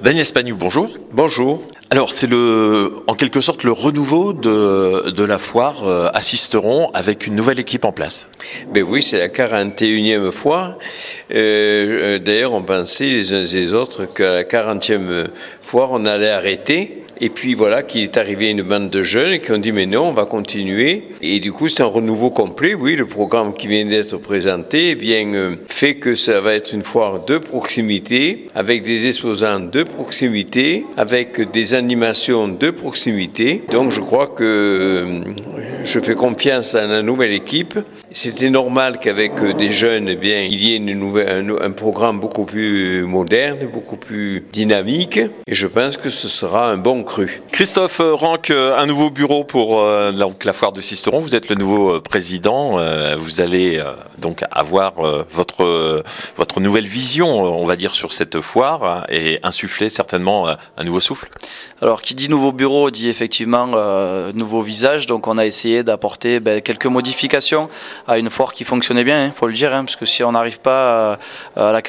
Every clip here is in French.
Daniel Spagnou, bonjour. Bonjour. Alors c'est en quelque sorte le renouveau de la foire Assisteron avec une nouvelle équipe en place. Ben oui, c'est la 41e foire. D'ailleurs, on pensait les uns et les autres qu'à la 40e foire, on allait arrêter. Et puis voilà qu'il est arrivé une bande de jeunes qui ont dit mais non, on va continuer. Et du coup, c'est un renouveau complet. Oui, le programme qui vient d'être présenté fait que ça va être une foire de proximité, avec des exposants de proximité, avec des animations de proximité. Donc je crois que je fais confiance à la nouvelle équipe. C'était normal qu'avec des jeunes, il y ait un programme beaucoup plus moderne, beaucoup plus dynamique. Et je pense que ce sera un bon cru. Christophe Ranck, un nouveau bureau pour la foire de Sisteron. Vous êtes le nouveau président. Vous allez donc avoir votre nouvelle vision, on va dire, sur cette foire et insuffler certainement un nouveau souffle. Alors, qui dit nouveau bureau dit effectivement nouveau visage. Donc, on a essayé d'apporter quelques modifications à une foire qui fonctionnait bien, il faut le dire, parce que si on n'arrive pas à la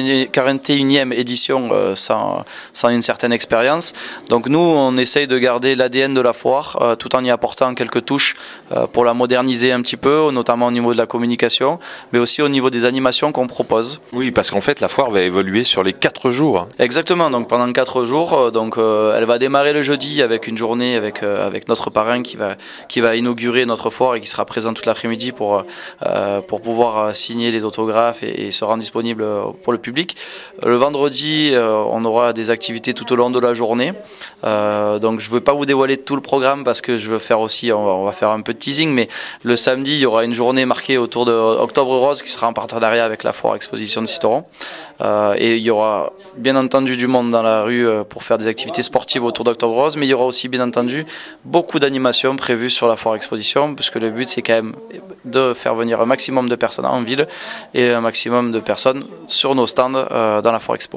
41e édition sans une certaine expérience. Donc, nous, on essaye de garder l'ADN de la foire tout en y apportant quelques touches pour la moderniser un petit peu, notamment au niveau de la communication, mais aussi au niveau des animations qu'on propose. Oui, parce qu'en fait, la foire va évoluer sur les 4 jours. Exactement, donc pendant 4 jours, elle va démarrer le jeudi avec une journée avec notre parrain qui va inaugurer notre foire et qui sera présent toute l'après-midi pour pouvoir signer les autographes et se rendre disponible pour le public. Le vendredi, on aura des activités tout au long de la journée. Donc je ne veux pas vous dévoiler tout le programme parce que je veux faire aussi, on va faire un peu de teasing, mais le samedi, il y aura une journée marquée autour de Octobre Rose qui sera en partenariat avec la foire exposition de Sisteron. Et il y aura bien entendu du monde dans la rue pour faire des activités sportives autour d'Octobre Rose, mais il y aura aussi bien entendu beaucoup d'animations prévues sur la foire exposition, puisque le but c'est quand même de faire venir un maximum de personnes en ville et un maximum de personnes sur nos stands dans la foire expo.